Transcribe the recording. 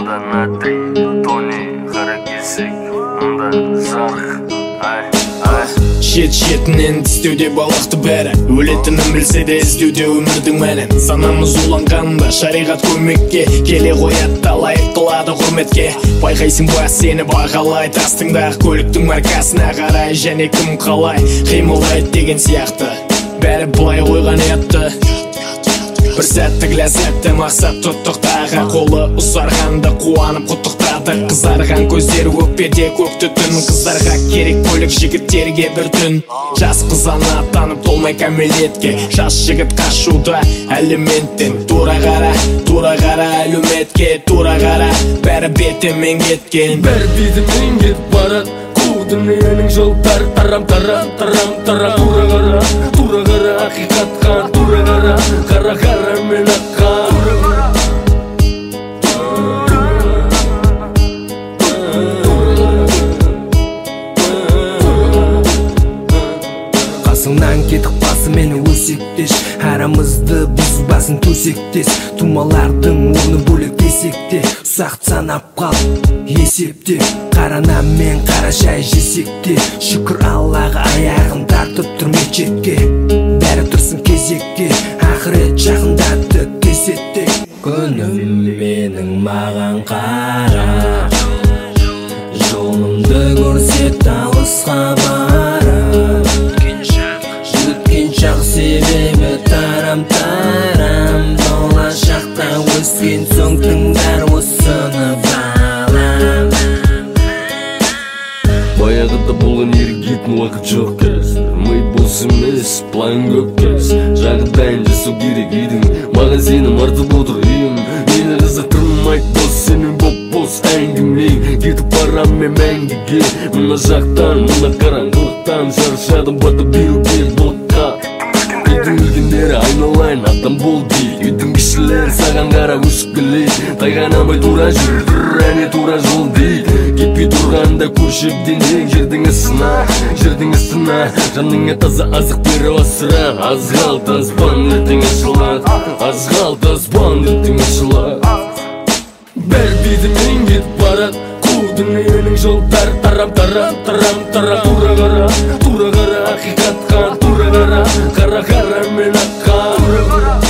анда натрий, тони, қара кесек, анда жарық, Шет-шетінен тістеуде балақты бәрі, өлетінін білсе де іздеуде өмірдің мәнін. Санамыз уланғанда шариғат көмекке келе қоятта лайық қылады құрметке. Байқайсың ба сені бағалай, тастыңдағы көліктің маркасына қарай, және кім қалай қимылдайды деген сияқты. Бәрі былай қойған ятты, бір сәттік ләззатты мақсат тұттық тағы. Қолы ұзарғанда қуанып құттықтады, қызарған көздері өкпеде көк түтін. Қыздарға керек көлік, жігіттерге бір түн. Жас қызаны атанып толмай кәмелетке, жас жігіт қашуда әлеументтен. Тура қара әлеуметке, тура қара бәрі бетімен кеткен. Бәрі бетімен кетіп барады, қу дүниенің жолдары тарам. Тура қара ақиқатқа, тура қара мен аққан. Қасыңнан кетіп басы мені өсектеш, арамызды бұзбасын төсектес. Тумалардың орны бөлек десек те, ұсақ санап қал есепте. Қара нан мен қара шай жесек те, шүкір Аллаға аяғын тартып тұр мечетке. Бәрі тұрсын кезекке, ақырет жақындатты кесетте. Күнім менің маған қара, жолымды көрсет алысқа барып. Өткен шақ себебі тарам, болашақта өскен соң тыңдар осыны балам. Баяғыда болған ерігетін уақыт жоқ қазір, ми бос емес, план көп қазір. Жағдайын жасау керек үйдің, маған сенім артып отыр үйім. Мені қызықтырмайды бос, сенің бос әңгімең. Кетіп барам мен мәңгіге, мына жақтан, мына қараңғылықтан. Шаршадым батып биылге бұлыққа. Үйдің өлгендері айналайын адам бол дейді, үйдің кішілері саған қара өшкілейді. Тайғанамай тура жүр, әне тура жол дейді. Кетпей тұрғанда көшірден жердің ыстына, жаныңа таза азық беріп асыра. Аз қалды аспан ертең ашылады, аз қалды аспан ертең ашылады. Бәрі бетімен кетіп барады, қу дүниенің жолдары тарам. Тура қара ақиқатқа, тура қара мен аққан.